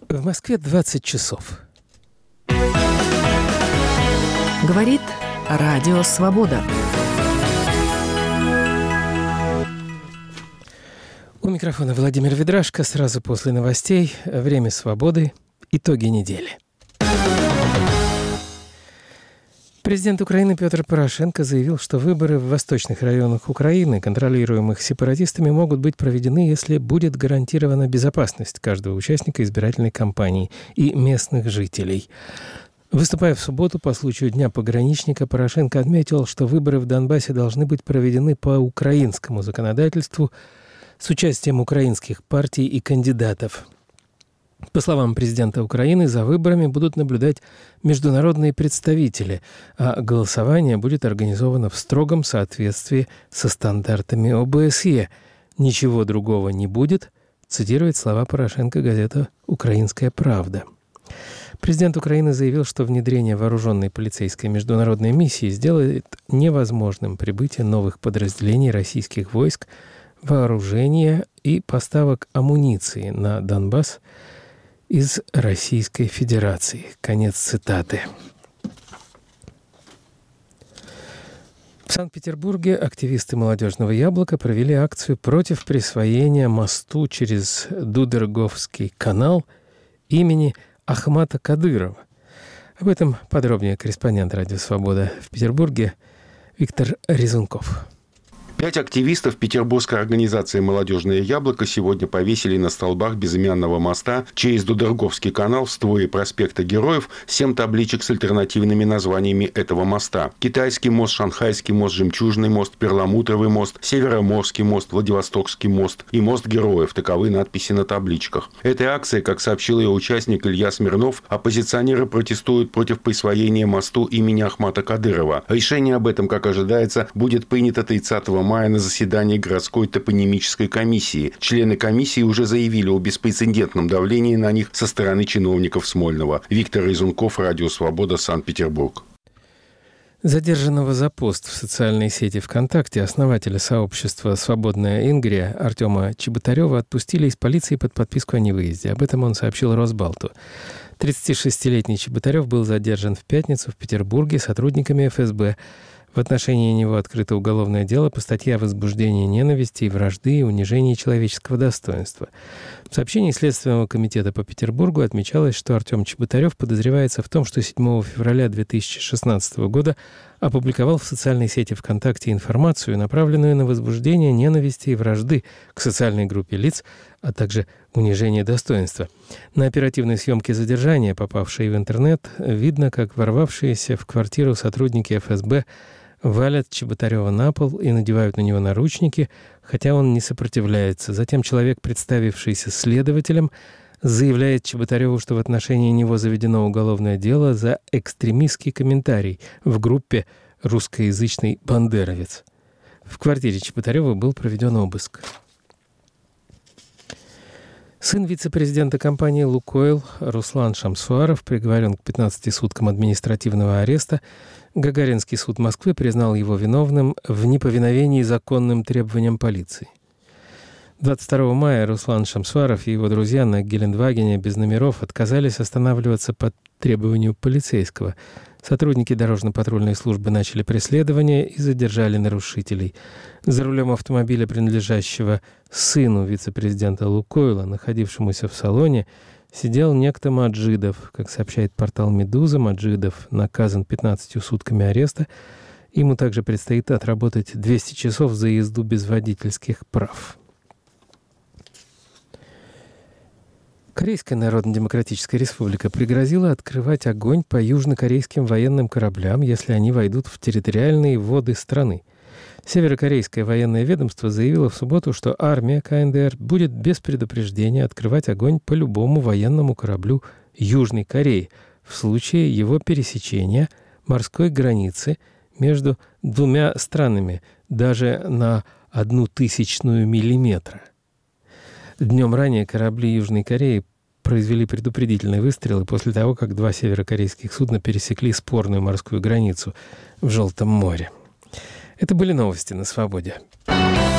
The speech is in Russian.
В Москве 20 часов. Говорит Радио Свобода. У микрофона Владимир Ведрашко. Сразу после новостей. Время свободы. Итоги недели. Президент Украины Петр Порошенко заявил, что выборы в восточных районах Украины, контролируемых сепаратистами, могут быть проведены, если будет гарантирована безопасность каждого участника избирательной кампании и местных жителей. Выступая в субботу по случаю Дня пограничника, Порошенко отметил, что выборы в Донбассе должны быть проведены по украинскому законодательству с участием украинских партий и кандидатов. По словам президента Украины, за выборами будут наблюдать международные представители, а голосование будет организовано в строгом соответствии со стандартами ОБСЕ. Ничего другого не будет, цитирует слова Порошенко газета «Украинская правда». Президент Украины заявил, что внедрение вооруженной полицейской международной миссии сделает невозможным прибытие новых подразделений российских войск, вооружения и поставок амуниции на Донбасс из Российской Федерации. Конец цитаты. В Санкт-Петербурге активисты «Молодежного яблока» провели акцию против присвоения мосту через Дудерговский канал имени Ахмата Кадырова. Об этом подробнее корреспондент «Радио Свобода» в Петербурге Виктор Резунков. 5 активистов петербургской организации «Молодежное яблоко» сегодня повесили на столбах безымянного моста через Дудерговский канал в створе проспекта Героев 7 табличек с альтернативными названиями этого моста. Китайский мост, Шанхайский мост, Жемчужный мост, Перламутровый мост, Североморский мост, Владивостокский мост и мост Героев. Таковы надписи на табличках. Этой акцией, как сообщил ее участник Илья Смирнов, оппозиционеры протестуют против присвоения мосту имени Ахмата Кадырова. Решение об этом, как ожидается, будет принято 30 мая на заседании городской топонимической комиссии. Члены комиссии уже заявили о беспрецедентном давлении на них со стороны чиновников Смольного. Виктор Резунков, Радио Свобода, Санкт-Петербург. Задержанного за пост в социальной сети ВКонтакте основателя сообщества «Свободная Ингрия» Артема Чеботарева отпустили из полиции под подписку о невыезде. Об этом он сообщил Росбалту. 36-летний Чеботарев был задержан в пятницу в Петербурге сотрудниками ФСБ. В отношении него открыто уголовное дело по статье о возбуждении ненависти и вражды и унижении человеческого достоинства. В сообщении Следственного комитета по Петербургу отмечалось, что Артем Чеботарев подозревается в том, что 7 февраля 2016 года опубликовал в социальной сети ВКонтакте информацию, направленную на возбуждение ненависти и вражды к социальной группе лиц, а также унижение достоинства. На оперативной съемке задержания, попавшей в интернет, видно, как ворвавшиеся в квартиру сотрудники ФСБ валят Чеботарева на пол и надевают на него наручники, хотя он не сопротивляется. Затем человек, представившийся следователем, заявляет Чеботареву, что в отношении него заведено уголовное дело за экстремистский комментарий в группе «Русскоязычный бандеровец». В квартире Чеботарева был проведен обыск. Сын вице-президента компании «Лукойл» Руслан Шамсуаров приговорен к 15 суткам административного ареста. Гагаринский суд Москвы признал его виновным в неповиновении законным требованиям полиции. 22 мая Руслан Шамсуаров и его друзья на Гелендвагене без номеров отказались останавливаться по требованию полицейского. Сотрудники дорожно-патрульной службы начали преследование и задержали нарушителей. За рулем автомобиля, принадлежащего сыну вице-президента «Лукойла», находившемуся в салоне, сидел некто Маджидов. Как сообщает портал «Медуза», Маджидов наказан 15 сутками ареста. Ему также предстоит отработать 200 часов за езду без водительских прав. Корейская Народно-Демократическая Республика пригрозила открывать огонь по южнокорейским военным кораблям, если они войдут в территориальные воды страны. Северокорейское военное ведомство заявило в субботу, что армия КНДР будет без предупреждения открывать огонь по любому военному кораблю Южной Кореи в случае его пересечения морской границы между двумя странами даже на 0,01 миллиметра. Днем ранее корабли Южной Кореи произвели предупредительные выстрелы после того, как 2 северокорейских судна пересекли спорную морскую границу в Желтом море. Это были новости на Свободе.